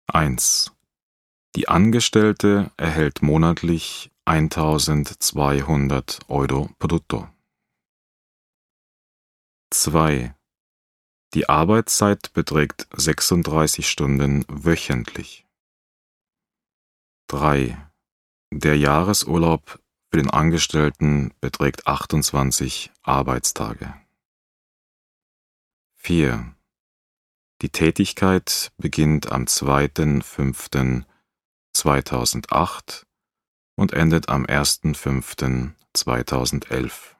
1. Die Angestellte erhält monatlich 1.200 Euro brutto. 2. Die Arbeitszeit beträgt 36 Stunden wöchentlich. 3. Der Jahresurlaub für den Angestellten beträgt 28 Arbeitstage. 4. Die Tätigkeit beginnt am 2.5.2008 und endet am 1.5.2011.